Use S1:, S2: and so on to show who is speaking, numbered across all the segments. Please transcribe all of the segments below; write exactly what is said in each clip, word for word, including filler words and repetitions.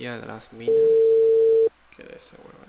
S1: Villa Las Minas. ¿Qué era esa huevada?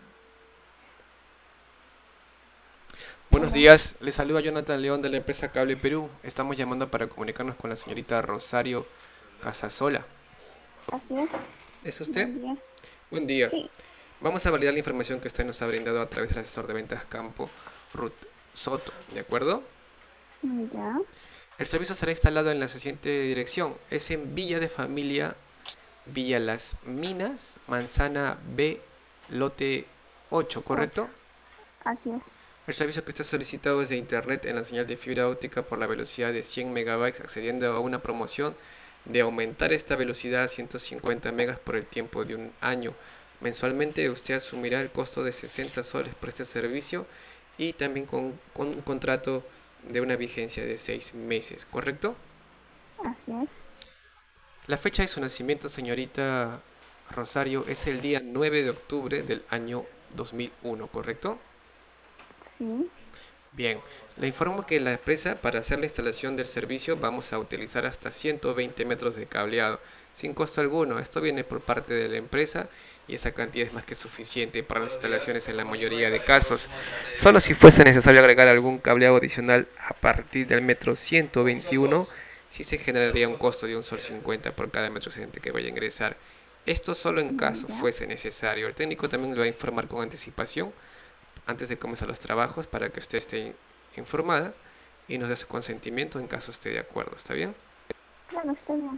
S1: Buenos
S2: Hola,
S1: días, les saluda Jonathan León de la empresa Cable Perú. Estamos llamando para comunicarnos con la señorita Rosario Casasola.
S2: así es.
S1: ¿Es usted?
S2: Buen día.
S1: Buen día.
S2: Sí,
S1: Vamos a validar la información que usted nos ha brindado a través del asesor de ventas Campo Ruth Soto, ¿de acuerdo?
S2: mm, ya,
S1: El servicio será instalado en la siguiente dirección. Es en Villa de Familia, Villa Las Minas, Manzana B, lote ocho,
S2: ocho.
S1: ¿correcto?
S2: Así es.
S1: El servicio que está solicitado es de Internet en la señal de fibra óptica por la velocidad de cien megabytes, accediendo a una promoción de aumentar esta velocidad a ciento cincuenta megas por el tiempo de un año. Mensualmente usted asumirá el costo de sesenta soles por este servicio y también con, con un contrato de una vigencia de seis meses, ¿correcto?
S2: Así es.
S1: La fecha de su nacimiento, señorita Rosario, es el día nueve de octubre del año dos mil uno, ¿correcto?
S2: Sí,
S1: Bien, le informo que la empresa para hacer la instalación del servicio vamos a utilizar hasta ciento veinte metros de cableado, sin costo alguno. Esto viene por parte de la empresa y esa cantidad es más que suficiente para las instalaciones en la mayoría de casos. Solo si fuese necesario agregar algún cableado adicional a partir del metro ciento veintiuno, sí se generaría un costo de un sol cincuenta por cada metro excedente que vaya a ingresar. Esto solo en
S2: mm,
S1: caso
S2: ya.
S1: fuese necesario. El técnico también lo va a informar con anticipación antes de comenzar los trabajos para que usted esté informada y nos dé su consentimiento en caso esté de acuerdo, ¿está bien?
S2: Claro, está bien.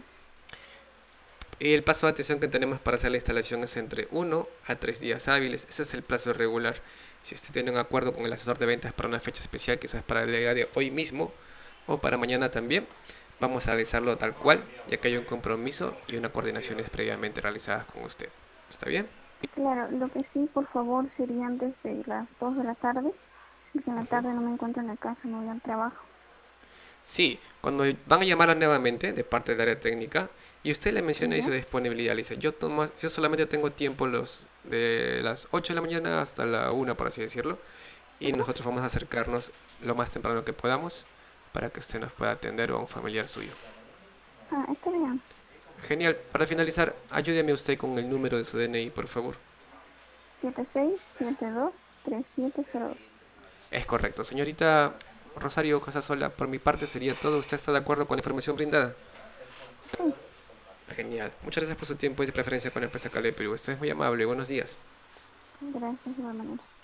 S1: Y el plazo de atención que tenemos para hacer la instalación es entre uno a tres días hábiles, ese es el plazo regular. Si usted tiene un acuerdo con el asesor de ventas para una fecha especial, quizás para el día de hoy mismo o para mañana también, vamos a realizarlo tal cual, ya que hay un compromiso y unas coordinaciones previamente realizadas con usted. ¿Está bien?
S2: Claro, lo que sí, por favor, sería antes de las dos de la tarde, porque en la
S1: Ujú.
S2: tarde no me encuentro en la casa, me voy al trabajo.
S1: Sí, cuando van a llamarla nuevamente de parte del área técnica y usted le menciona ahí su
S2: Ya,
S1: disponibilidad, le dice, yo, tomo, yo solamente tengo tiempo los de las ocho de la mañana hasta la una, por así decirlo, y nosotros vamos a acercarnos lo más temprano que podamos para que usted nos pueda atender o a un familiar suyo.
S2: ah, está bien.
S1: Genial, para finalizar, ayúdeme usted con el número de su D N I, por favor.
S2: Siete seis siete dos tres siete cero dos.
S1: Es correcto, señorita Rosario Casasola, por mi parte sería todo. ¿Usted está de acuerdo con la información brindada?
S2: Sí,
S1: Genial. Muchas gracias por su tiempo y de preferencia con la empresa Cale Perú. Usted es muy amable. Buenos días.
S2: gracias de igual manera.